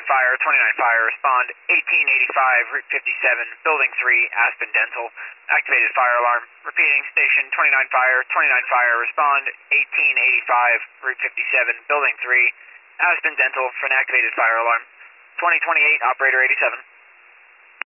Fire, 29 Fire, respond 1885, Route 57, Building 3, Aspen Dental. Activated fire alarm. Repeating, station 29 Fire, 29 Fire, respond 1885, Route 57, Building 3, Aspen Dental for an activated fire alarm. 2028, Operator 87.